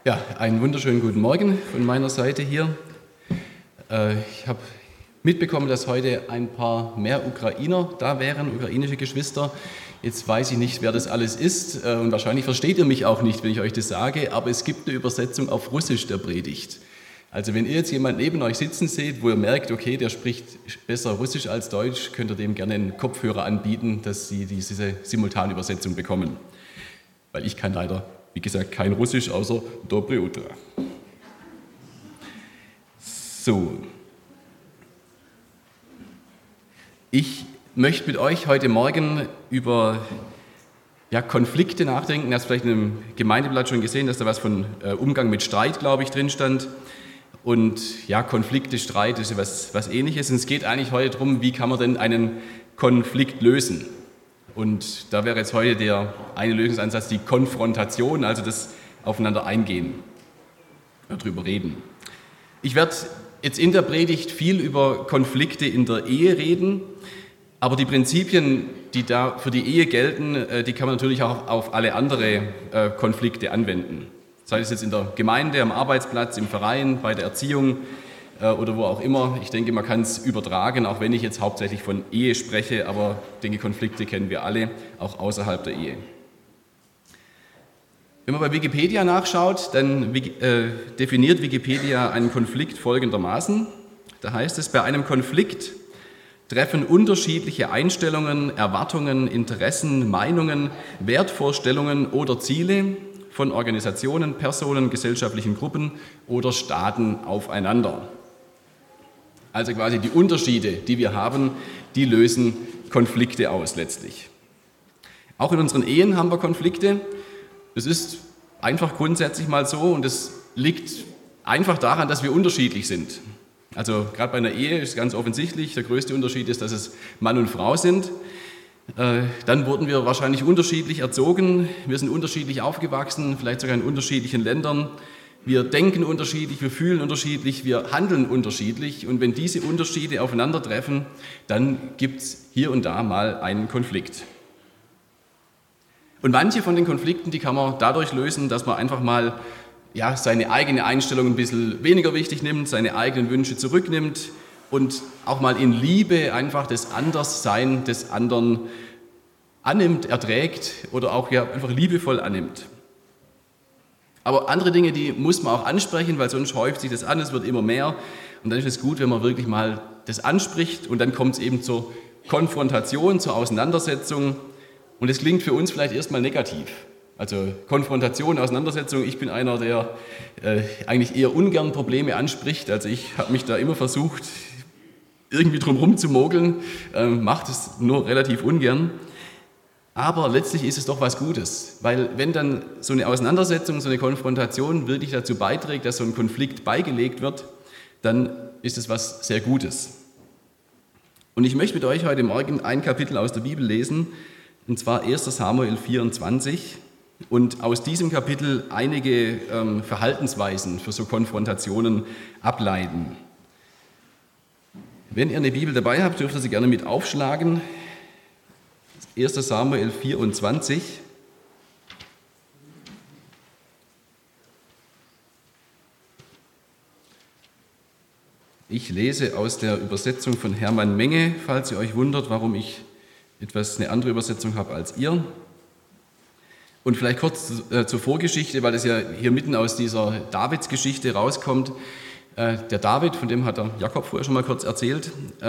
Ja, einen wunderschönen guten Morgen von meiner Seite hier. Ich habe mitbekommen, dass heute ein paar mehr Ukrainer da wären, ukrainische Geschwister. Jetzt weiß ich nicht, wer das alles ist und wahrscheinlich versteht ihr mich auch nicht, wenn ich euch das sage, aber es gibt eine Übersetzung auf Russisch der Predigt. Also wenn ihr jetzt jemanden neben euch sitzen seht, wo ihr merkt, okay, der spricht besser Russisch als Deutsch, könnt ihr dem gerne einen Kopfhörer anbieten, dass sie diese Simultanübersetzung bekommen. Weil ich kann leider, wie gesagt, kein Russisch außer Dobre Utra. So. Ich möchte mit euch heute Morgen über Konflikte nachdenken. Ihr habt vielleicht im Gemeindeblatt schon gesehen, dass da was von Umgang mit Streit, glaube ich, drin stand. Und ja, Konflikte, Streit ist ja was Ähnliches. Und es geht eigentlich heute darum, wie kann man denn einen Konflikt lösen. Und da wäre jetzt heute der eine Lösungsansatz die Konfrontation, also das Aufeinander eingehen, darüber reden. Ich werde jetzt in der Predigt viel über Konflikte in der Ehe reden, aber die Prinzipien, die da für die Ehe gelten, die kann man natürlich auch auf alle andere Konflikte anwenden. Sei es jetzt in der Gemeinde, am Arbeitsplatz, im Verein, bei der Erziehung oder wo auch immer. Ich denke, man kann es übertragen, auch wenn ich jetzt hauptsächlich von Ehe spreche, aber ich denke, Konflikte kennen wir alle, auch außerhalb der Ehe. Wenn man bei Wikipedia nachschaut, dann definiert Wikipedia einen Konflikt folgendermaßen. Da heißt es, bei einem Konflikt treffen unterschiedliche Einstellungen, Erwartungen, Interessen, Meinungen, Wertvorstellungen oder Ziele von Organisationen, Personen, gesellschaftlichen Gruppen oder Staaten aufeinander. Also quasi die Unterschiede, die wir haben, die lösen Konflikte aus letztlich. Auch in unseren Ehen haben wir Konflikte. Das ist einfach grundsätzlich mal so und es liegt einfach daran, dass wir unterschiedlich sind. Also gerade bei einer Ehe ist ganz offensichtlich, der größte Unterschied ist, dass es Mann und Frau sind. Dann wurden wir wahrscheinlich unterschiedlich erzogen, wir sind unterschiedlich aufgewachsen, vielleicht sogar in unterschiedlichen Ländern. Wir denken unterschiedlich, wir fühlen unterschiedlich, wir handeln unterschiedlich und wenn diese Unterschiede aufeinandertreffen, dann gibt es hier und da mal einen Konflikt. Und manche von den Konflikten, die kann man dadurch lösen, dass man einfach mal seine eigene Einstellung ein bisschen weniger wichtig nimmt, seine eigenen Wünsche zurücknimmt und auch mal in Liebe einfach das Anderssein des anderen annimmt, erträgt oder auch einfach liebevoll annimmt. Aber andere Dinge, die muss man auch ansprechen, weil sonst häuft sich das an, es wird immer mehr. Und dann ist es gut, wenn man wirklich mal das anspricht und dann kommt es eben zur Konfrontation, zur Auseinandersetzung. Und es klingt für uns vielleicht erstmal negativ. Also Konfrontation, Auseinandersetzung, ich bin einer, der eigentlich eher ungern Probleme anspricht. Also ich habe mich da immer versucht, irgendwie drum herum zu mogeln, mache das nur relativ ungern. Aber letztlich ist es doch was Gutes, weil wenn dann so eine Auseinandersetzung, so eine Konfrontation wirklich dazu beiträgt, dass so ein Konflikt beigelegt wird, dann ist es was sehr Gutes. Und ich möchte mit euch heute Morgen ein Kapitel aus der Bibel lesen, und zwar 1. Samuel 24 und aus diesem Kapitel einige Verhaltensweisen für so Konfrontationen ableiten. Wenn ihr eine Bibel dabei habt, dürft ihr sie gerne mit aufschlagen. 1. Samuel 24. Ich lese aus der Übersetzung von Hermann Menge, falls ihr euch wundert, warum ich eine andere Übersetzung habe als ihr. Und vielleicht kurz zur Vorgeschichte, weil es ja hier mitten aus dieser Davids-Geschichte rauskommt. Der David, von dem hat der Jakob vorher schon mal kurz erzählt,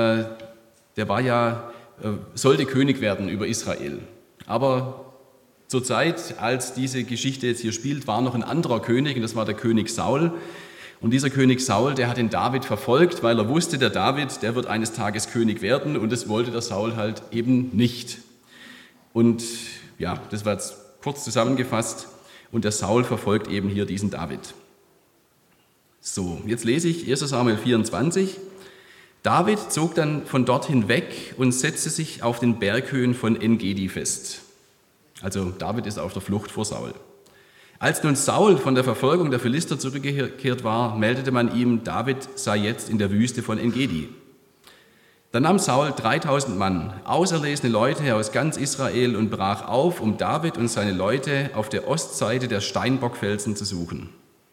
der sollte König werden über Israel. Aber zur Zeit, als diese Geschichte jetzt hier spielt, war noch ein anderer König und das war der König Saul. Und dieser König Saul, der hat den David verfolgt, weil er wusste, der David, der wird eines Tages König werden und das wollte der Saul halt eben nicht. Und ja, das war jetzt kurz zusammengefasst und der Saul verfolgt eben hier diesen David. So, jetzt lese ich 1. Samuel 24. David zog dann von dort hinweg und setzte sich auf den Berghöhen von En-Gedi fest. Also David ist auf der Flucht vor Saul. Als nun Saul von der Verfolgung der Philister zurückgekehrt war, meldete man ihm, David sei jetzt in der Wüste von En-Gedi. Da nahm Saul 3000 Mann, auserlesene Leute aus ganz Israel und brach auf, um David und seine Leute auf der Ostseite der Steinbockfelsen zu suchen.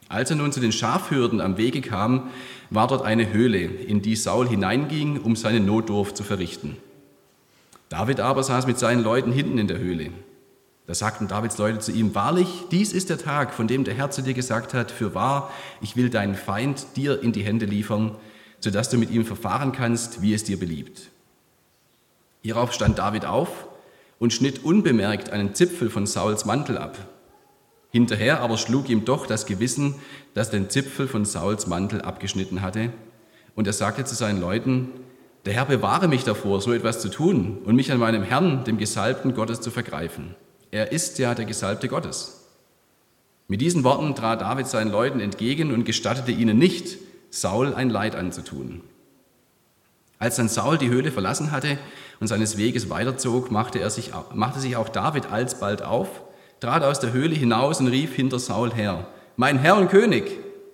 Als er nun zu den Schafhürden am Wege kam, war dort eine Höhle, in die Saul hineinging, um seinen Notdurft zu verrichten. David aber saß mit seinen Leuten hinten in der Höhle. Da sagten Davids Leute zu ihm: Wahrlich, dies ist der Tag, von dem der Herr zu dir gesagt hat: Fürwahr, ich will deinen Feind dir in die Hände liefern, sodass du mit ihm verfahren kannst, wie es dir beliebt. Hierauf stand David auf und schnitt unbemerkt einen Zipfel von Sauls Mantel ab. Hinterher aber schlug ihm doch das Gewissen, dass er den Zipfel von Sauls Mantel abgeschnitten hatte. Und er sagte zu seinen Leuten: Der Herr bewahre mich davor, so etwas zu tun und mich an meinem Herrn, dem Gesalbten Gottes, zu vergreifen. Er ist ja der Gesalbte Gottes. Mit diesen Worten trat David seinen Leuten entgegen und gestattete ihnen nicht, Saul ein Leid anzutun. Als dann Saul die Höhle verlassen hatte und seines Weges weiterzog, machte sich auch David alsbald auf, trat aus der Höhle hinaus und rief hinter Saul her: Mein Herr und König!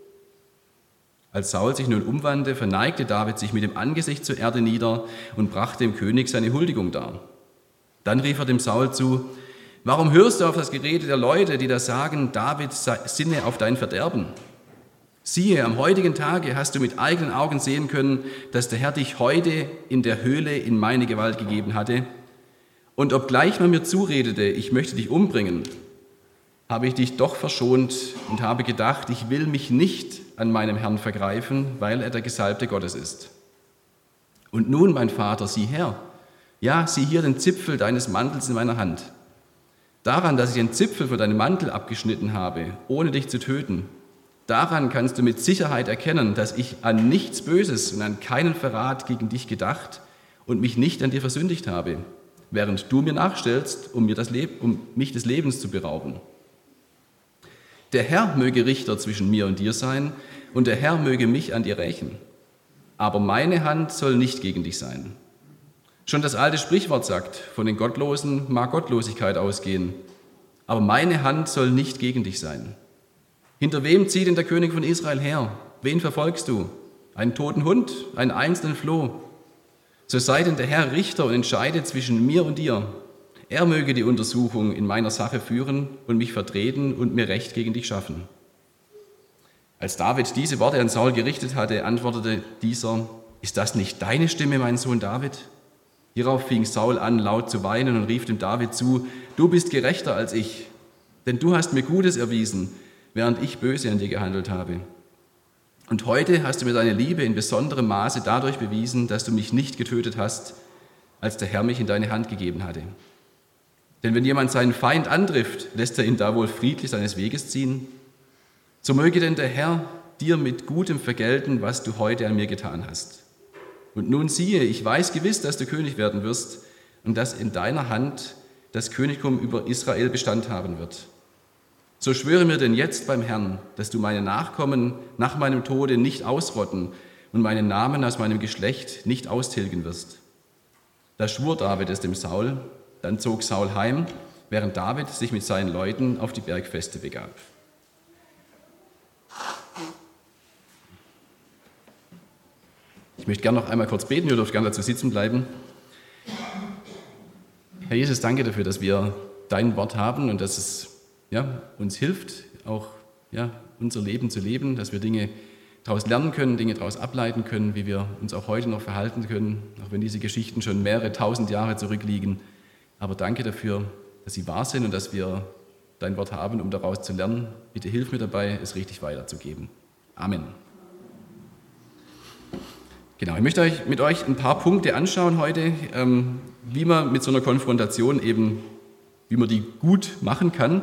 Als Saul sich nun umwandte, verneigte David sich mit dem Angesicht zur Erde nieder und brachte dem König seine Huldigung dar. Dann rief er dem Saul zu: Warum hörst du auf das Gerede der Leute, die da sagen, David sinne auf dein Verderben? Siehe, am heutigen Tage hast du mit eigenen Augen sehen können, dass der Herr dich heute in der Höhle in meine Gewalt gegeben hatte. Und obgleich man mir zuredete, ich möchte dich umbringen, habe ich dich doch verschont und habe gedacht, ich will mich nicht an meinem Herrn vergreifen, weil er der Gesalbte Gottes ist. Und nun, mein Vater, sieh her, ja, sieh hier den Zipfel deines Mantels in meiner Hand. Daran, dass ich den Zipfel von deinem Mantel abgeschnitten habe, ohne dich zu töten, daran kannst du mit Sicherheit erkennen, dass ich an nichts Böses und an keinen Verrat gegen dich gedacht und mich nicht an dir versündigt habe, während du mir nachstellst, um mich des Lebens zu berauben. Der Herr möge Richter zwischen mir und dir sein, und der Herr möge mich an dir rächen. Aber meine Hand soll nicht gegen dich sein. Schon das alte Sprichwort sagt, von den Gottlosen mag Gottlosigkeit ausgehen, aber meine Hand soll nicht gegen dich sein. Hinter wem zieht denn der König von Israel her? Wen verfolgst du? Einen toten Hund, einen einzelnen Floh? So sei denn der Herr Richter und entscheide zwischen mir und dir. Er möge die Untersuchung in meiner Sache führen und mich vertreten und mir Recht gegen dich schaffen. Als David diese Worte an Saul gerichtet hatte, antwortete dieser: Ist das nicht deine Stimme, mein Sohn David? Hierauf fing Saul an, laut zu weinen und rief dem David zu: Du bist gerechter als ich, denn du hast mir Gutes erwiesen, während ich böse an dir gehandelt habe. Und heute hast du mir deine Liebe in besonderem Maße dadurch bewiesen, dass du mich nicht getötet hast, als der Herr mich in deine Hand gegeben hatte. Denn wenn jemand seinen Feind antrifft, lässt er ihn da wohl friedlich seines Weges ziehen? So möge denn der Herr dir mit Gutem vergelten, was du heute an mir getan hast. Und nun siehe, ich weiß gewiss, dass du König werden wirst und dass in deiner Hand das Königtum über Israel Bestand haben wird. So schwöre mir denn jetzt beim Herrn, dass du meine Nachkommen nach meinem Tode nicht ausrotten und meinen Namen aus meinem Geschlecht nicht austilgen wirst. Da schwur David es dem Saul, dann zog Saul heim, während David sich mit seinen Leuten auf die Bergfeste begab. Ich möchte gerne noch einmal kurz beten, ihr dürft gerne dazu sitzen bleiben. Herr Jesus, danke dafür, dass wir dein Wort haben und dass es uns hilft, auch unser Leben zu leben, dass wir Dinge daraus lernen können, Dinge daraus ableiten können, wie wir uns auch heute noch verhalten können, auch wenn diese Geschichten schon mehrere tausend Jahre zurückliegen. Aber danke dafür, dass sie wahr sind und dass wir dein Wort haben, um daraus zu lernen. Bitte hilf mir dabei, es richtig weiterzugeben. Amen. Genau, ich möchte mit euch ein paar Punkte anschauen heute, wie man mit so einer Konfrontation eben, wie man die gut machen kann.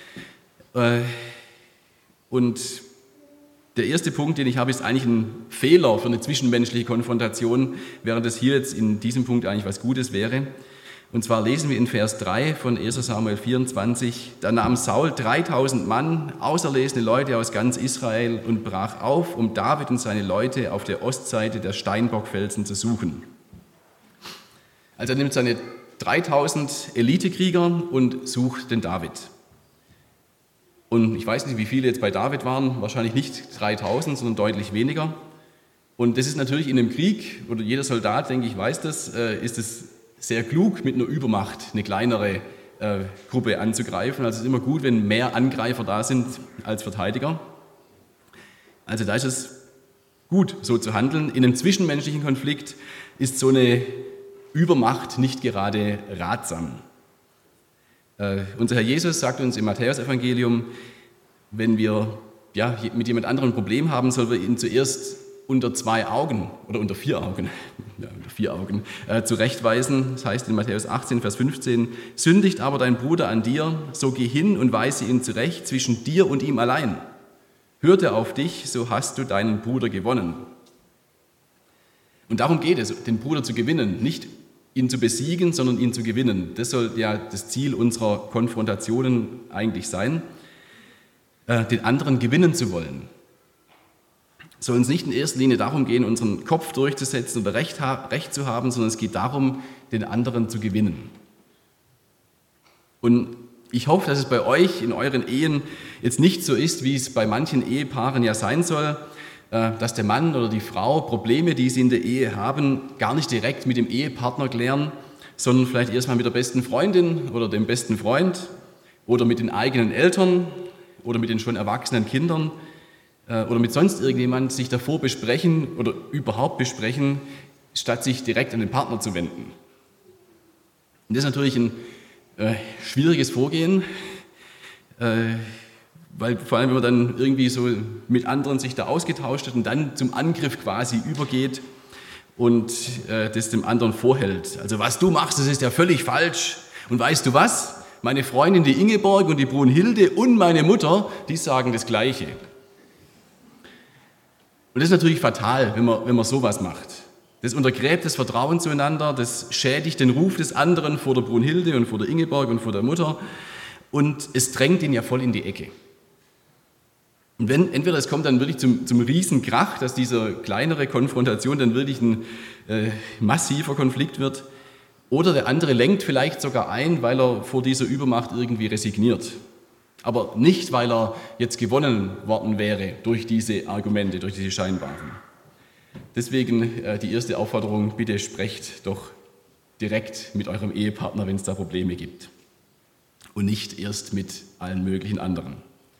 Und der erste Punkt, den ich habe, ist eigentlich ein Fehler für eine zwischenmenschliche Konfrontation, während es hier jetzt in diesem Punkt eigentlich was Gutes wäre. Und zwar lesen wir in Vers 3 von 1. Samuel 24, da nahm Saul 3000 Mann, auserlesene Leute aus ganz Israel, und brach auf, um David und seine Leute auf der Ostseite der Steinbockfelsen zu suchen. Also er nimmt seine 3000 Elitekrieger und sucht den David. Und ich weiß nicht, wie viele jetzt bei David waren, wahrscheinlich nicht 3000, sondern deutlich weniger. Und das ist natürlich in einem Krieg, oder jeder Soldat, denke ich, weiß das, ist es sehr klug, mit einer Übermacht eine kleinere Gruppe anzugreifen. Also es ist immer gut, wenn mehr Angreifer da sind als Verteidiger. Also da ist es gut, so zu handeln. In einem zwischenmenschlichen Konflikt ist so eine Übermacht nicht gerade ratsam. Unser Herr Jesus sagt uns im Matthäusevangelium, wenn wir mit jemand anderem ein Problem haben, sollen wir ihn zuerst unter 2 Augen oder unter 4 Augen, zurechtweisen. Das heißt in Matthäus 18, Vers 15, sündigt aber dein Bruder an dir, so geh hin und weise ihn zurecht zwischen dir und ihm allein. Hört er auf dich, so hast du deinen Bruder gewonnen. Und darum geht es, den Bruder zu gewinnen, nicht ihn zu besiegen, sondern ihn zu gewinnen. Das soll ja das Ziel unserer Konfrontationen eigentlich sein, den anderen gewinnen zu wollen. Es soll uns nicht in erster Linie darum gehen, unseren Kopf durchzusetzen oder Recht zu haben, sondern es geht darum, den anderen zu gewinnen. Und ich hoffe, dass es bei euch in euren Ehen jetzt nicht so ist, wie es bei manchen Ehepaaren ja sein soll, dass der Mann oder die Frau Probleme, die sie in der Ehe haben, gar nicht direkt mit dem Ehepartner klären, sondern vielleicht erstmal mit der besten Freundin oder dem besten Freund oder mit den eigenen Eltern oder mit den schon erwachsenen Kindern oder mit sonst irgendjemand sich davor besprechen oder überhaupt besprechen, statt sich direkt an den Partner zu wenden. Und das ist natürlich ein schwieriges Vorgehen, weil vor allem, wenn man dann irgendwie so mit anderen sich da ausgetauscht hat und dann zum Angriff quasi übergeht und das dem anderen vorhält. Also was du machst, das ist ja völlig falsch. Und weißt du was? Meine Freundin, die Ingeborg und die Brunhilde und meine Mutter, die sagen das Gleiche. Und das ist natürlich fatal, wenn man sowas macht. Das untergräbt das Vertrauen zueinander, das schädigt den Ruf des anderen vor der Brunhilde und vor der Ingeborg und vor der Mutter und es drängt ihn ja voll in die Ecke. Und wenn entweder es kommt dann wirklich zum Riesenkrach, dass diese kleinere Konfrontation dann wirklich ein massiver Konflikt wird, oder der andere lenkt vielleicht sogar ein, weil er vor dieser Übermacht irgendwie resigniert. Aber nicht, weil er jetzt gewonnen worden wäre durch diese Argumente, durch diese scheinbaren. Deswegen die erste Aufforderung, bitte sprecht doch direkt mit eurem Ehepartner, wenn es da Probleme gibt. Und nicht erst mit allen möglichen anderen.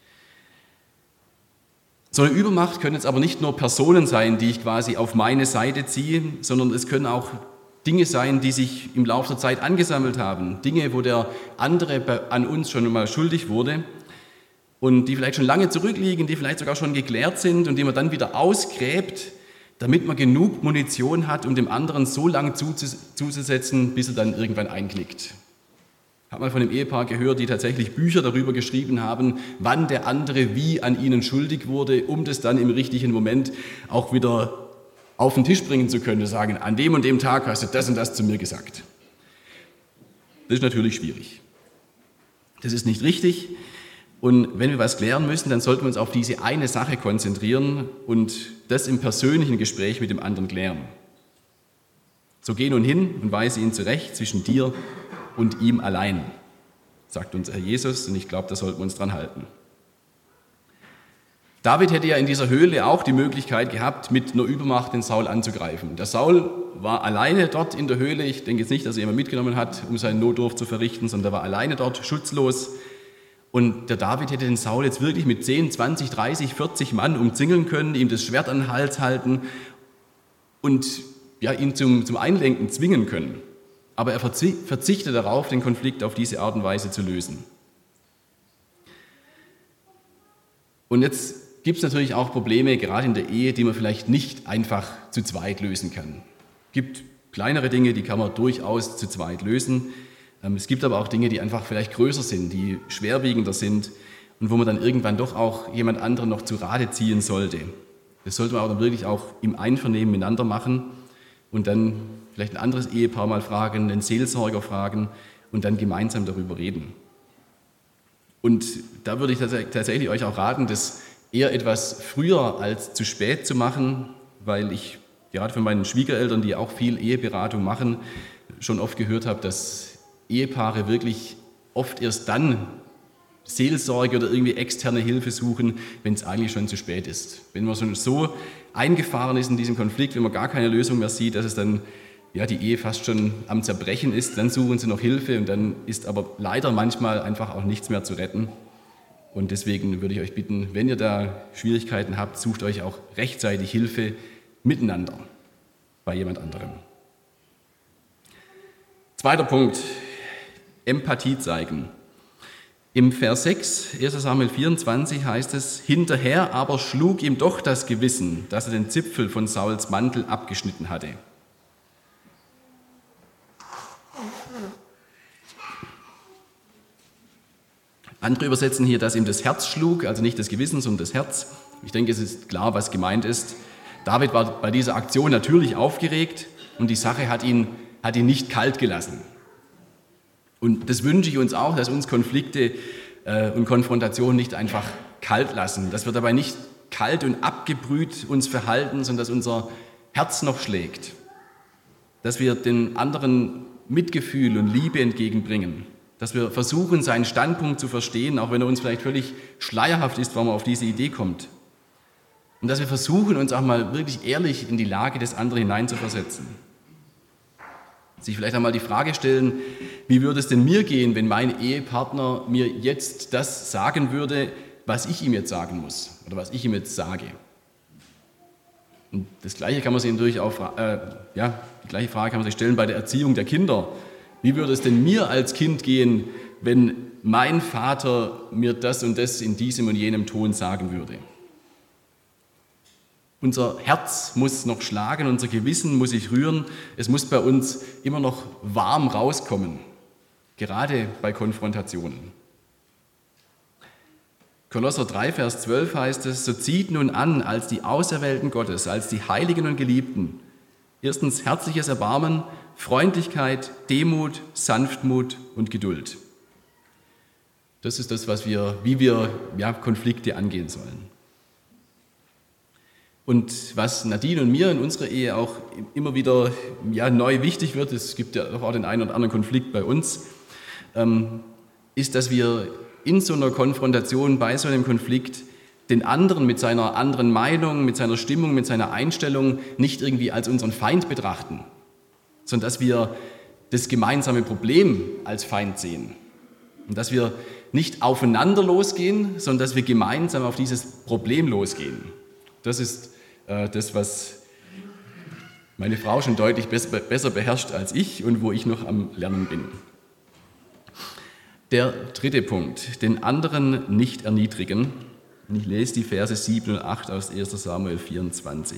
So eine Übermacht können jetzt aber nicht nur Personen sein, die ich quasi auf meine Seite ziehe, sondern es können auch Dinge sein, die sich im Laufe der Zeit angesammelt haben. Dinge, wo der andere an uns schon mal schuldig wurde und die vielleicht schon lange zurückliegen, die vielleicht sogar schon geklärt sind und die man dann wieder ausgräbt, damit man genug Munition hat, um dem anderen so lange zuzusetzen, bis er dann irgendwann einknickt. Ich habe mal von einem Ehepaar gehört, die tatsächlich Bücher darüber geschrieben haben, wann der andere wie an ihnen schuldig wurde, um das dann im richtigen Moment auch wieder auf den Tisch bringen zu können und sagen, an dem und dem Tag hast du das und das zu mir gesagt. Das ist natürlich schwierig. Das ist nicht richtig. Und wenn wir was klären müssen, dann sollten wir uns auf diese eine Sache konzentrieren und das im persönlichen Gespräch mit dem anderen klären. So geh nun hin und weise ihn zurecht zwischen dir und ihm allein, sagt unser Herr Jesus, und ich glaube, da sollten wir uns dran halten. David hätte ja in dieser Höhle auch die Möglichkeit gehabt, mit einer Übermacht den Saul anzugreifen. Der Saul war alleine dort in der Höhle. Ich denke jetzt nicht, dass er jemand mitgenommen hat, um seinen Notdurft zu verrichten, sondern er war alleine dort, schutzlos. Und der David hätte den Saul jetzt wirklich mit 10, 20, 30, 40 Mann umzingeln können, ihm das Schwert an den Hals halten und ihn zum Einlenken zwingen können. Aber er verzichtet darauf, den Konflikt auf diese Art und Weise zu lösen. Und jetzt gibt es natürlich auch Probleme, gerade in der Ehe, die man vielleicht nicht einfach zu zweit lösen kann. Es gibt kleinere Dinge, die kann man durchaus zu zweit lösen. Es gibt aber auch Dinge, die einfach vielleicht größer sind, die schwerwiegender sind und wo man dann irgendwann doch auch jemand anderen noch zu Rate ziehen sollte. Das sollte man aber dann wirklich auch im Einvernehmen miteinander machen und dann vielleicht ein anderes Ehepaar mal fragen, einen Seelsorger fragen und dann gemeinsam darüber reden. Und da würde ich tatsächlich euch auch raten, das eher etwas früher als zu spät zu machen, weil ich gerade von meinen Schwiegereltern, die auch viel Eheberatung machen, schon oft gehört habe, dass Ehepaare wirklich oft erst dann Seelsorge oder irgendwie externe Hilfe suchen, wenn es eigentlich schon zu spät ist. Wenn man schon so eingefahren ist in diesem Konflikt, wenn man gar keine Lösung mehr sieht, dass es dann die Ehe fast schon am Zerbrechen ist, dann suchen sie noch Hilfe und dann ist aber leider manchmal einfach auch nichts mehr zu retten. Und deswegen würde ich euch bitten, wenn ihr da Schwierigkeiten habt, sucht euch auch rechtzeitig Hilfe miteinander bei jemand anderem. Zweiter Punkt, Empathie zeigen. Im Vers 6, 1. Samuel 24 heißt es, hinterher aber schlug ihm doch das Gewissen, dass er den Zipfel von Sauls Mantel abgeschnitten hatte. Andere übersetzen hier, dass ihm das Herz schlug, also nicht das Gewissen, sondern das Herz. Ich denke, es ist klar, was gemeint ist. David war bei dieser Aktion natürlich aufgeregt und die Sache hat ihn nicht kalt gelassen. Und das wünsche ich uns auch, dass uns Konflikte und Konfrontationen nicht einfach kalt lassen, dass wir dabei nicht kalt und abgebrüht uns verhalten, sondern dass unser Herz noch schlägt, dass wir den anderen Mitgefühl und Liebe entgegenbringen, dass wir versuchen, seinen Standpunkt zu verstehen, auch wenn er uns vielleicht völlig schleierhaft ist, warum er auf diese Idee kommt. Und dass wir versuchen, uns auch mal wirklich ehrlich in die Lage des anderen hineinzuversetzen. Sich vielleicht einmal die Frage stellen, wie würde es denn mir gehen, wenn mein Ehepartner mir jetzt das sagen würde, was ich ihm jetzt sagen muss oder was ich ihm jetzt sage. Und das Gleiche kann man sich natürlich auch, die gleiche Frage kann man sich stellen bei der Erziehung der Kinder. Wie würde es denn mir als Kind gehen, wenn mein Vater mir das und das in diesem und jenem Ton sagen würde? Unser Herz muss noch schlagen, unser Gewissen muss sich rühren, es muss bei uns immer noch warm rauskommen, gerade bei Konfrontationen. Kolosser 3, Vers 12 heißt es, so zieht nun an als die Auserwählten Gottes, als die Heiligen und Geliebten. Erstens herzliches Erbarmen, Freundlichkeit, Demut, Sanftmut und Geduld. Das ist das, wie wir Konflikte angehen sollen. Und was Nadine und mir in unserer Ehe auch immer wieder neu wichtig wird, es gibt ja auch den einen oder anderen Konflikt bei uns, ist, dass wir in so einer Konfrontation, bei so einem Konflikt, den anderen mit seiner anderen Meinung, mit seiner Stimmung, mit seiner Einstellung nicht irgendwie als unseren Feind betrachten, sondern dass wir das gemeinsame Problem als Feind sehen. Und dass wir nicht aufeinander losgehen, sondern dass wir gemeinsam auf dieses Problem losgehen. Das ist das, was meine Frau schon deutlich besser beherrscht als ich und wo ich noch am Lernen bin. Der dritte Punkt, den anderen nicht erniedrigen. Und ich lese die Verse 7 und 8 aus 1. Samuel 24.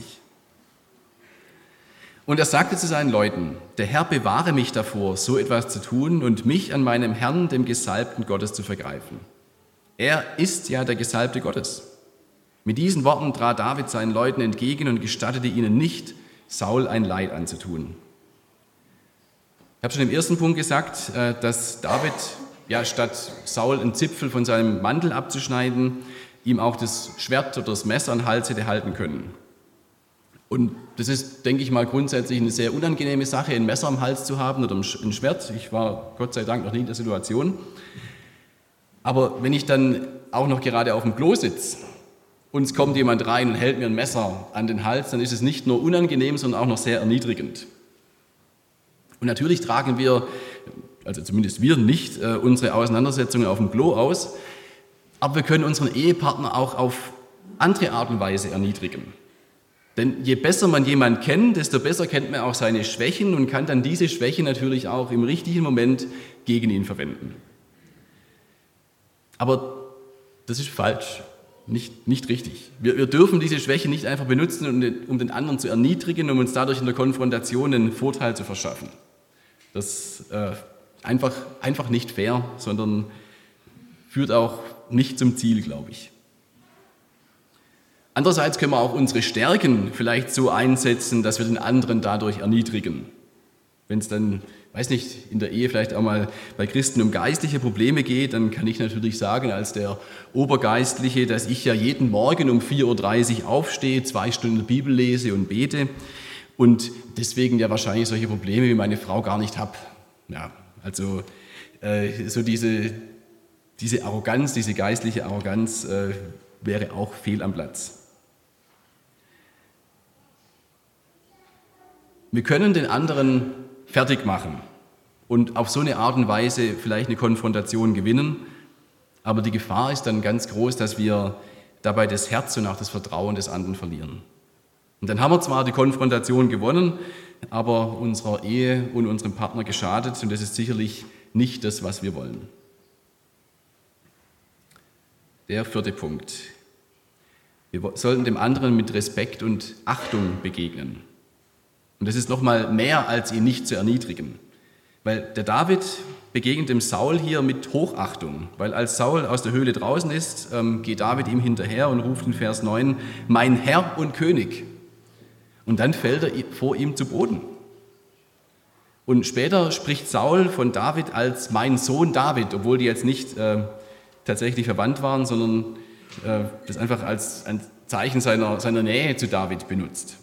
Und er sagte zu seinen Leuten, der Herr bewahre mich davor, so etwas zu tun und mich an meinem Herrn, dem Gesalbten Gottes, zu vergreifen. Er ist ja der Gesalbte Gottes. Mit diesen Worten trat David seinen Leuten entgegen und gestattete ihnen nicht, Saul ein Leid anzutun. Ich habe schon im ersten Punkt gesagt, dass David statt Saul einen Zipfel von seinem Mantel abzuschneiden, ihm auch das Schwert oder das Messer an den Hals hätte halten können. Und das ist, denke ich mal, grundsätzlich eine sehr unangenehme Sache, ein Messer am Hals zu haben oder ein Schwert. Ich war Gott sei Dank noch nie in der Situation. Aber wenn ich dann auch noch gerade auf dem Klo sitze, uns kommt jemand rein und hält mir ein Messer an den Hals, dann ist es nicht nur unangenehm, sondern auch noch sehr erniedrigend. Und natürlich tragen wir, also zumindest wir nicht, unsere Auseinandersetzungen auf dem Klo aus, aber wir können unseren Ehepartner auch auf andere Art und Weise erniedrigen. Denn je besser man jemanden kennt, desto besser kennt man auch seine Schwächen und kann dann diese Schwäche natürlich auch im richtigen Moment gegen ihn verwenden. Aber das ist falsch. Nicht richtig. Wir dürfen diese Schwäche nicht einfach benutzen, um den anderen zu erniedrigen, um uns dadurch in der Konfrontation einen Vorteil zu verschaffen. Das ist einfach nicht fair, sondern führt auch nicht zum Ziel, glaube ich. Andererseits können wir auch unsere Stärken vielleicht so einsetzen, dass wir den anderen dadurch erniedrigen. Wenn es dann, in der Ehe vielleicht auch mal bei Christen um geistliche Probleme geht, dann kann ich natürlich sagen, als der Obergeistliche, dass ich ja jeden Morgen um 4.30 Uhr aufstehe, 2 Stunden Bibel lese und bete und deswegen ja wahrscheinlich solche Probleme wie meine Frau gar nicht habe. Ja, also so diese Arroganz, diese geistliche Arroganz wäre auch fehl am Platz. Wir können den anderen fertig machen und auf so eine Art und Weise vielleicht eine Konfrontation gewinnen, Aber die Gefahr ist dann ganz groß, dass wir dabei das Herz und auch das Vertrauen des anderen verlieren. Und dann haben wir zwar die Konfrontation gewonnen, aber unserer Ehe und unserem Partner geschadet und das ist sicherlich nicht das, was wir wollen. Der 4. Punkt. Wir sollten dem anderen mit Respekt und Achtung begegnen. Und das ist nochmal mehr, als ihn nicht zu erniedrigen. Weil der David begegnet dem Saul hier mit Hochachtung. Weil als Saul aus der Höhle draußen ist, geht David ihm hinterher und ruft in Vers 9, mein Herr und König. Und dann fällt er vor ihm zu Boden. Und später spricht Saul von David als mein Sohn David, obwohl die jetzt nicht tatsächlich verwandt waren, sondern das einfach als ein Zeichen seiner Nähe zu David benutzt.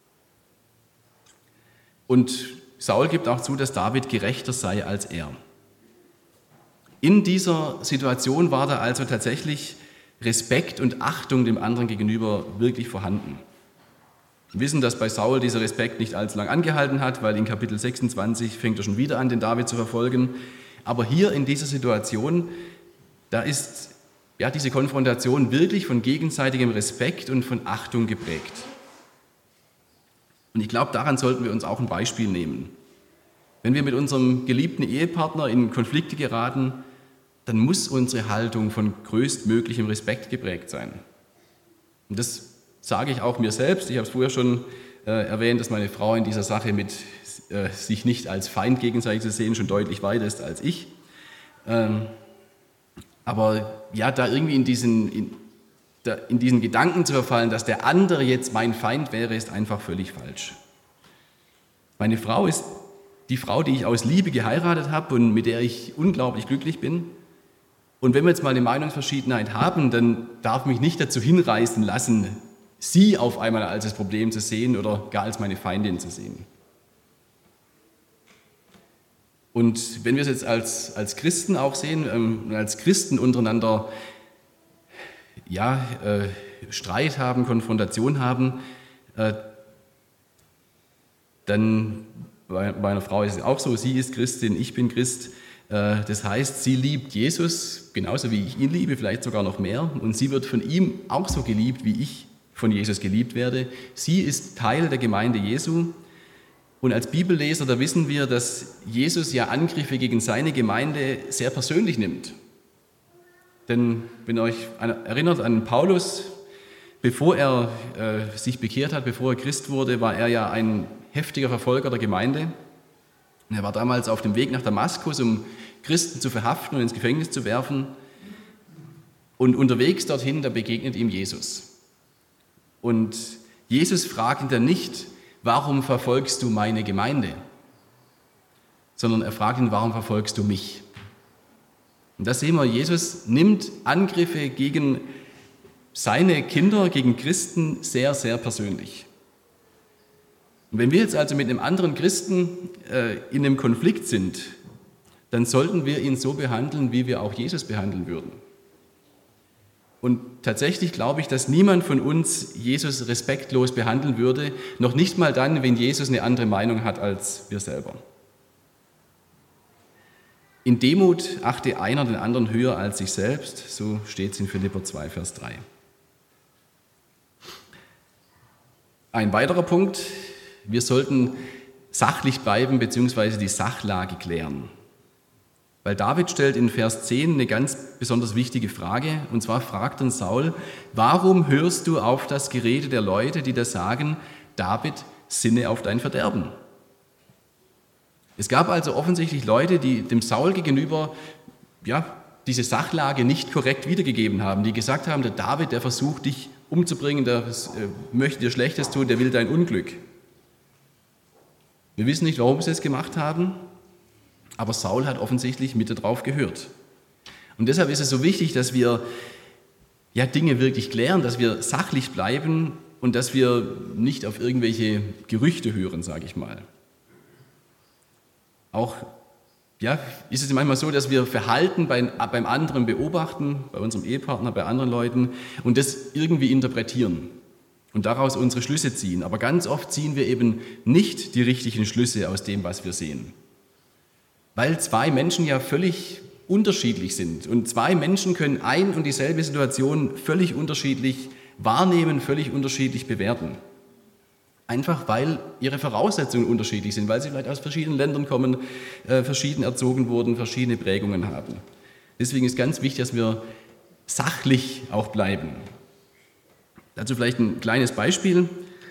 Und Saul gibt auch zu, dass David gerechter sei als er. In dieser Situation war da also tatsächlich Respekt und Achtung dem anderen gegenüber wirklich vorhanden. Wir wissen, dass bei Saul dieser Respekt nicht allzu lang angehalten hat, weil in Kapitel 26 fängt er schon wieder an, den David zu verfolgen. Aber hier in dieser Situation, da ist diese Konfrontation wirklich von gegenseitigem Respekt und von Achtung geprägt. Und ich glaube, daran sollten wir uns auch ein Beispiel nehmen. Wenn wir mit unserem geliebten Ehepartner in Konflikte geraten, dann muss unsere Haltung von größtmöglichem Respekt geprägt sein. Und das sage ich auch mir selbst. Ich habe es vorher schon erwähnt, dass meine Frau in dieser Sache mit sich nicht als Feind gegenseitig zu sehen schon deutlich weiter ist als ich. Aber ja, da irgendwie in diesen Gedanken zu verfallen, dass der andere jetzt mein Feind wäre, ist einfach völlig falsch. Meine Frau ist die Frau, die ich aus Liebe geheiratet habe und mit der ich unglaublich glücklich bin. Und wenn wir jetzt mal eine Meinungsverschiedenheit haben, dann darf mich nicht dazu hinreißen lassen, sie auf einmal als das Problem zu sehen oder gar als meine Feindin zu sehen. Und wenn wir es jetzt als Christen auch sehen, als Christen untereinander Streit haben, Konfrontation haben, dann bei meiner Frau ist es auch so, sie ist Christin, ich bin Christ. Das heißt, sie liebt Jesus genauso wie ich ihn liebe, vielleicht sogar noch mehr. Und sie wird von ihm auch so geliebt, wie ich von Jesus geliebt werde. Sie ist Teil der Gemeinde Jesu. Und als Bibelleser, da wissen wir, dass Jesus ja Angriffe gegen seine Gemeinde sehr persönlich nimmt. Denn wenn ihr euch erinnert an Paulus, bevor er sich bekehrt hat, bevor er Christ wurde, war er ja ein heftiger Verfolger der Gemeinde. Er war damals auf dem Weg nach Damaskus, um Christen zu verhaften und ins Gefängnis zu werfen. Und unterwegs dorthin, da begegnet ihm Jesus. Und Jesus fragt ihn dann nicht, warum verfolgst du meine Gemeinde? Sondern er fragt ihn, warum verfolgst du mich? Und da sehen wir, Jesus nimmt Angriffe gegen seine Kinder, gegen Christen sehr, sehr persönlich. Und wenn wir jetzt also mit einem anderen Christen in einem Konflikt sind, dann sollten wir ihn so behandeln, wie wir auch Jesus behandeln würden. Und tatsächlich glaube ich, dass niemand von uns Jesus respektlos behandeln würde, noch nicht mal dann, wenn Jesus eine andere Meinung hat als wir selber. In Demut achte einer den anderen höher als sich selbst, so steht es in Philipper 2, Vers 3. Ein weiterer Punkt, wir sollten sachlich bleiben bzw. die Sachlage klären. Weil David stellt in Vers 10 eine ganz besonders wichtige Frage, und zwar fragt dann Saul, warum hörst du auf das Gerede der Leute, die da sagen, David, sinne auf dein Verderben? Es gab also offensichtlich Leute, die dem Saul gegenüber diese Sachlage nicht korrekt wiedergegeben haben, die gesagt haben, der David, der versucht dich umzubringen, der möchte dir Schlechtes tun, der will dein Unglück. Wir wissen nicht, warum sie es gemacht haben, aber Saul hat offensichtlich mit darauf gehört. Und deshalb ist es so wichtig, dass wir Dinge wirklich klären, dass wir sachlich bleiben und dass wir nicht auf irgendwelche Gerüchte hören, sage ich mal. Auch ist es manchmal so, dass wir Verhalten beim anderen beobachten, bei unserem Ehepartner, bei anderen Leuten und das irgendwie interpretieren und daraus unsere Schlüsse ziehen. Aber ganz oft ziehen wir eben nicht die richtigen Schlüsse aus dem, was wir sehen. Weil zwei Menschen ja völlig unterschiedlich sind. Und zwei Menschen können ein und dieselbe Situation völlig unterschiedlich wahrnehmen, völlig unterschiedlich bewerten. Einfach weil ihre Voraussetzungen unterschiedlich sind, weil sie vielleicht aus verschiedenen Ländern kommen, verschieden erzogen wurden, verschiedene Prägungen haben. Deswegen ist ganz wichtig, dass wir sachlich auch bleiben. Dazu vielleicht ein kleines Beispiel.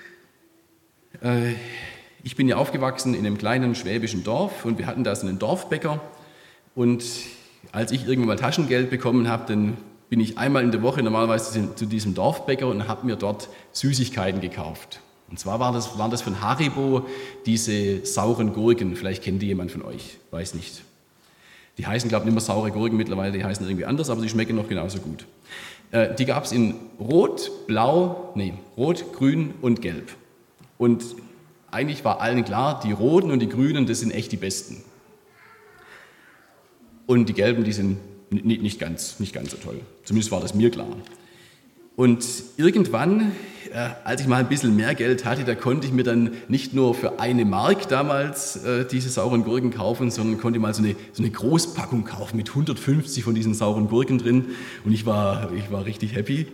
Ich bin ja aufgewachsen in einem kleinen schwäbischen Dorf und wir hatten da so einen Dorfbäcker. Und als ich irgendwann mal Taschengeld bekommen habe, dann bin ich einmal in der Woche normalerweise zu diesem Dorfbäcker und habe mir dort Süßigkeiten gekauft. Und zwar waren das von Haribo diese sauren Gurken. Vielleicht kennt die jemand von euch, weiß nicht. Die heißen, glaube ich, nicht mehr saure Gurken mittlerweile, die heißen irgendwie anders, aber sie schmecken noch genauso gut. Die gab es in Rot, Grün und Gelb. Und eigentlich war allen klar, die Roten und die Grünen, das sind echt die besten. Und die Gelben, die sind nicht ganz so toll. Zumindest war das mir klar. Und irgendwann, als ich mal ein bisschen mehr Geld hatte, da konnte ich mir dann nicht nur für 1 Mark damals diese sauren Gurken kaufen, sondern konnte mal so eine Großpackung kaufen mit 150 von diesen sauren Gurken drin. Und ich war richtig happy.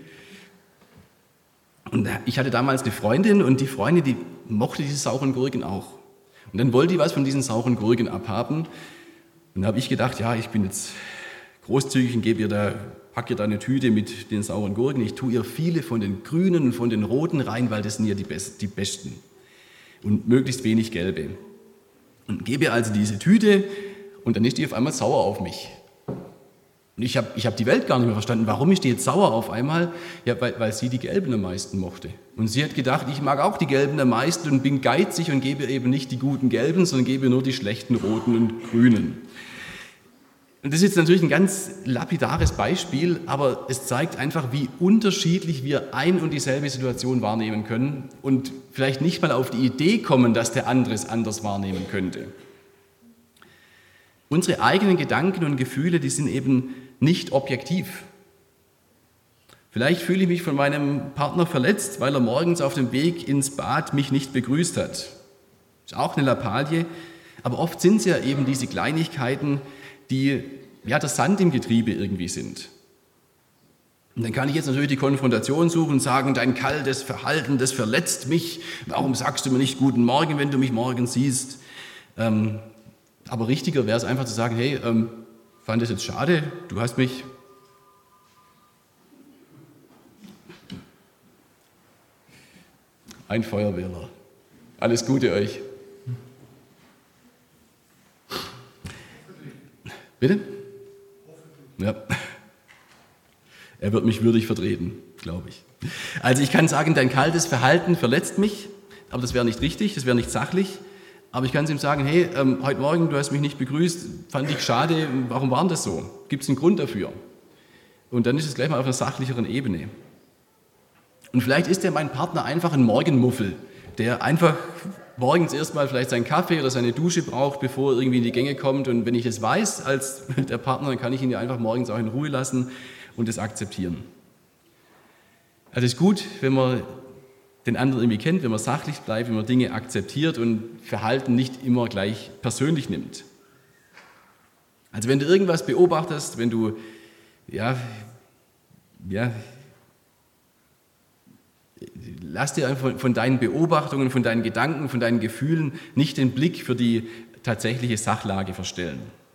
Und ich hatte damals eine Freundin und die Freundin, die mochte diese sauren Gurken auch. Und dann wollte die was von diesen sauren Gurken abhaben. Und da habe ich gedacht, ja, ich bin jetzt großzügig und packe ihr da eine Tüte mit den sauren Gurken. Ich tue ihr viele von den grünen und von den roten rein, weil das sind ja die besten. Und möglichst wenig gelbe. Und gebe ihr also diese Tüte und dann ist die auf einmal sauer auf mich. Und ich hab die Welt gar nicht mehr verstanden. Warum ist die jetzt sauer auf einmal? Ja, weil sie die Gelben am meisten mochte. Und sie hat gedacht, ich mag auch die Gelben am meisten und bin geizig und gebe ihr eben nicht die guten Gelben, sondern gebe ihr nur die schlechten roten und grünen. Und das ist jetzt natürlich ein ganz lapidares Beispiel, aber es zeigt einfach, wie unterschiedlich wir ein und dieselbe Situation wahrnehmen können und vielleicht nicht mal auf die Idee kommen, dass der andere es anders wahrnehmen könnte. Unsere eigenen Gedanken und Gefühle, die sind eben nicht objektiv. Vielleicht fühle ich mich von meinem Partner verletzt, weil er morgens auf dem Weg ins Bad mich nicht begrüßt hat. Ist auch eine Lappalie, aber oft sind es ja eben diese Kleinigkeiten, die ja der Sand im Getriebe irgendwie sind. Und dann kann ich jetzt natürlich die Konfrontation suchen und sagen, dein kaltes Verhalten, das verletzt mich. Warum sagst du mir nicht guten Morgen, wenn du mich morgen siehst? Aber richtiger wäre es einfach zu sagen, hey, fand das jetzt schade, du hast mich... Ein Feuerwehrler. Alles Gute euch. Bitte? Ja. Er wird mich würdig vertreten, glaube ich. Also ich kann sagen, dein kaltes Verhalten verletzt mich, aber das wäre nicht richtig, das wäre nicht sachlich. Aber ich kann es ihm sagen, hey, heute Morgen, du hast mich nicht begrüßt, fand ich schade, warum war denn das so? Gibt es einen Grund dafür? Und dann ist es gleich mal auf einer sachlicheren Ebene. Und vielleicht ist mein Partner einfach ein Morgenmuffel, der einfach morgens erstmal vielleicht seinen Kaffee oder seine Dusche braucht, bevor er irgendwie in die Gänge kommt. Und wenn ich das weiß als der Partner, dann kann ich ihn ja einfach morgens auch in Ruhe lassen und das akzeptieren. Also es ist gut, wenn man den anderen irgendwie kennt, wenn man sachlich bleibt, wenn man Dinge akzeptiert und Verhalten nicht immer gleich persönlich nimmt. Also wenn du irgendwas beobachtest, wenn du lass dir einfach von deinen Beobachtungen, von deinen Gedanken, von deinen Gefühlen nicht den Blick für die tatsächliche Sachlage verstellen.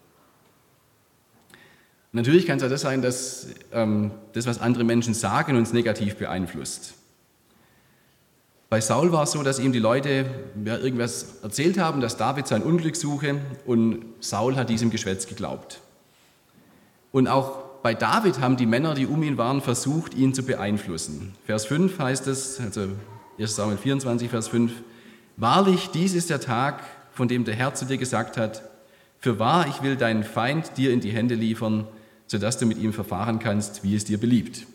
Natürlich kann es auch das sein, dass das, was andere Menschen sagen, uns negativ beeinflusst. Bei Saul war es so, dass ihm die Leute irgendwas erzählt haben, dass David sein Unglück suche, und Saul hat diesem Geschwätz geglaubt. Und auch bei David haben die Männer, die um ihn waren, versucht, ihn zu beeinflussen. Vers 5 heißt es, also 1. Samuel 24, Vers 5, wahrlich, dies ist der Tag, von dem der Herr zu dir gesagt hat, fürwahr, ich will deinen Feind dir in die Hände liefern, sodass du mit ihm verfahren kannst, wie es dir beliebt.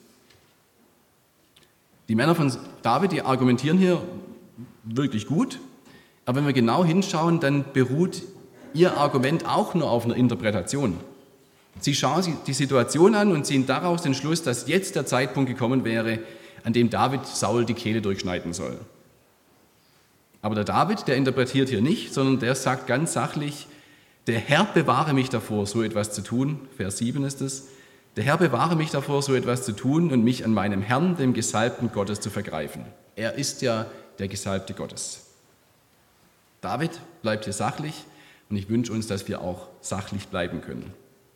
Die Männer von David, die argumentieren hier wirklich gut, aber wenn wir genau hinschauen, dann beruht ihr Argument auch nur auf einer Interpretation. Sie schauen sich die Situation an und ziehen daraus den Schluss, dass jetzt der Zeitpunkt gekommen wäre, an dem David Saul die Kehle durchschneiden soll. Aber der David, der interpretiert hier nicht, sondern der sagt ganz sachlich, Der Herr bewahre mich davor, so etwas zu tun. Vers 7 ist es. Der Herr bewahre mich davor, so etwas zu tun und mich an meinem Herrn, dem Gesalbten Gottes, zu vergreifen. Er ist ja der Gesalbte Gottes. David bleibt hier sachlich und ich wünsche uns, dass wir auch sachlich bleiben können.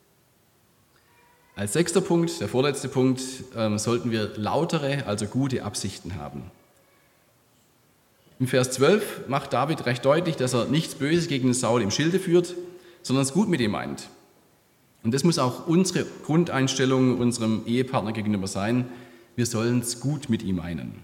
Als 6. Punkt, der vorletzte Punkt, sollten wir lautere, also gute Absichten haben. Im Vers 12 macht David recht deutlich, dass er nichts Böses gegen den Saul im Schilde führt, sondern es gut mit ihm meint. Und das muss auch unsere Grundeinstellung unserem Ehepartner gegenüber sein. Wir sollen es gut mit ihm meinen.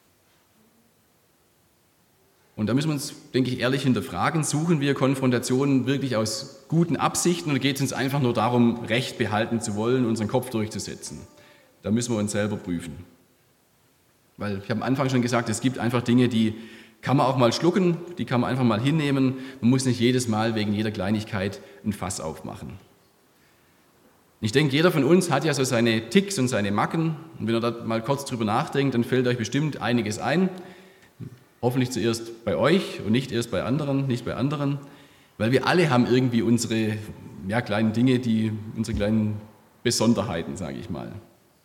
Und da müssen wir uns, denke ich, ehrlich hinterfragen, suchen wir Konfrontationen wirklich aus guten Absichten oder geht es uns einfach nur darum, Recht behalten zu wollen, unseren Kopf durchzusetzen? Da müssen wir uns selber prüfen. Weil ich habe am Anfang schon gesagt, es gibt einfach Dinge, die kann man auch mal schlucken, die kann man einfach mal hinnehmen. Man muss nicht jedes Mal wegen jeder Kleinigkeit ein Fass aufmachen. Ich denke, jeder von uns hat ja so seine Ticks und seine Macken. Und wenn ihr da mal kurz drüber nachdenkt, dann fällt euch bestimmt einiges ein. Hoffentlich zuerst bei euch und nicht erst bei anderen. Weil wir alle haben irgendwie unsere kleinen Dinge, unsere kleinen Besonderheiten, sage ich mal.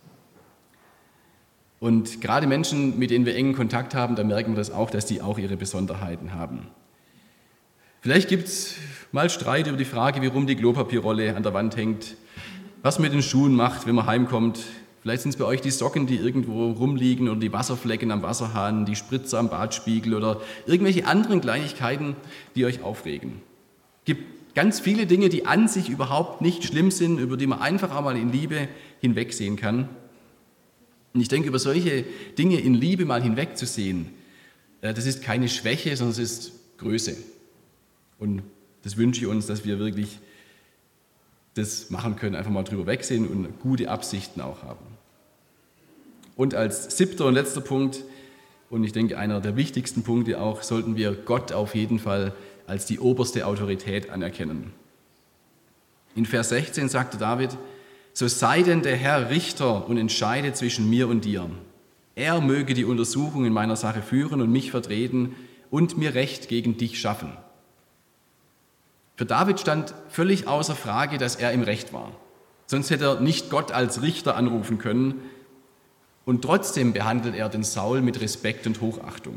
Und gerade Menschen, mit denen wir engen Kontakt haben, da merken wir das auch, dass die auch ihre Besonderheiten haben. Vielleicht gibt es mal Streit über die Frage, warum die Klopapierrolle an der Wand hängt, was man mit den Schuhen macht, wenn man heimkommt. Vielleicht sind es bei euch die Socken, die irgendwo rumliegen oder die Wasserflecken am Wasserhahn, die Spritzer am Badspiegel oder irgendwelche anderen Kleinigkeiten, die euch aufregen. Es gibt ganz viele Dinge, die an sich überhaupt nicht schlimm sind, über die man einfach auch mal in Liebe hinwegsehen kann. Und ich denke, über solche Dinge in Liebe mal hinwegzusehen, das ist keine Schwäche, sondern es ist Größe. Und das wünsche ich uns, dass wir wirklich das machen können, einfach mal drüber wegsehen und gute Absichten auch haben. Und als 7. und letzter Punkt, und ich denke einer der wichtigsten Punkte auch, sollten wir Gott auf jeden Fall als die oberste Autorität anerkennen. In Vers 16 sagte David: So sei denn der Herr Richter und entscheide zwischen mir und dir. Er möge die Untersuchung in meiner Sache führen und mich vertreten und mir Recht gegen dich schaffen. Für David stand völlig außer Frage, dass er im Recht war. Sonst hätte er nicht Gott als Richter anrufen können. Und trotzdem behandelt er den Saul mit Respekt und Hochachtung.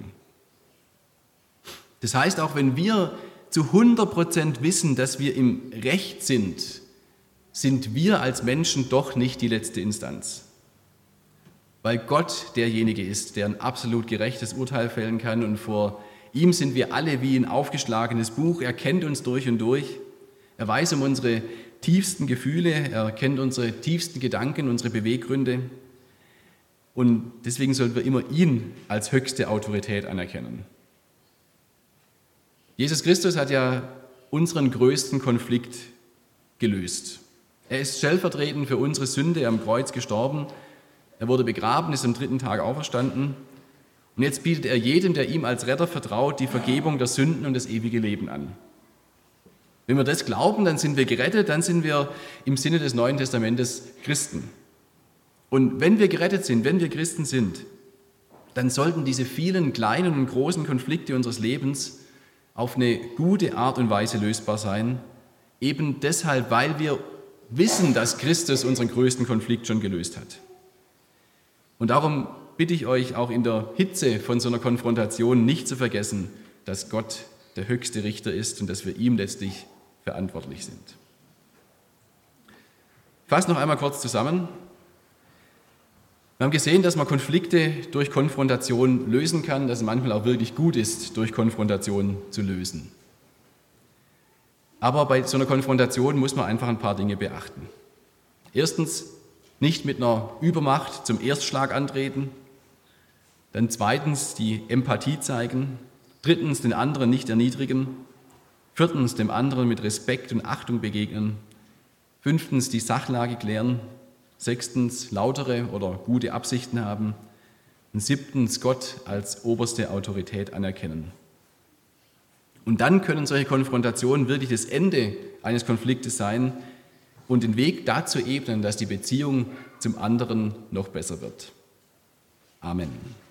Das heißt, auch wenn wir zu 100% wissen, dass wir im Recht sind, sind wir als Menschen doch nicht die letzte Instanz. Weil Gott derjenige ist, der ein absolut gerechtes Urteil fällen kann und vor ihm sind wir alle wie ein aufgeschlagenes Buch. Er kennt uns durch und durch. Er weiß um unsere tiefsten Gefühle, er kennt unsere tiefsten Gedanken, unsere Beweggründe. Und deswegen sollten wir immer ihn als höchste Autorität anerkennen. Jesus Christus hat ja unseren größten Konflikt gelöst. Er ist stellvertretend für unsere Sünde am Kreuz gestorben. Er wurde begraben, ist am 3. Tag auferstanden. Und jetzt bietet er jedem, der ihm als Retter vertraut, die Vergebung der Sünden und das ewige Leben an. Wenn wir das glauben, dann sind wir gerettet, dann sind wir im Sinne des Neuen Testamentes Christen. Und wenn wir gerettet sind, wenn wir Christen sind, dann sollten diese vielen kleinen und großen Konflikte unseres Lebens auf eine gute Art und Weise lösbar sein, eben deshalb, weil wir wissen, dass Christus unseren größten Konflikt schon gelöst hat. Und darum bitte ich euch auch in der Hitze von so einer Konfrontation nicht zu vergessen, dass Gott der höchste Richter ist und dass wir ihm letztlich verantwortlich sind. Ich fasse noch einmal kurz zusammen. Wir haben gesehen, dass man Konflikte durch Konfrontation lösen kann, dass es manchmal auch wirklich gut ist, durch Konfrontation zu lösen. Aber bei so einer Konfrontation muss man einfach ein paar Dinge beachten. Erstens, nicht mit einer Übermacht zum Erstschlag antreten. Dann zweitens, die Empathie zeigen. Drittens, den anderen nicht erniedrigen. Viertens, dem anderen mit Respekt und Achtung begegnen. Fünftens, die Sachlage klären. Sechstens, lautere oder gute Absichten haben. Und siebtens, Gott als oberste Autorität anerkennen. Und dann können solche Konfrontationen wirklich das Ende eines Konfliktes sein und den Weg dazu ebnen, dass die Beziehung zum anderen noch besser wird. Amen.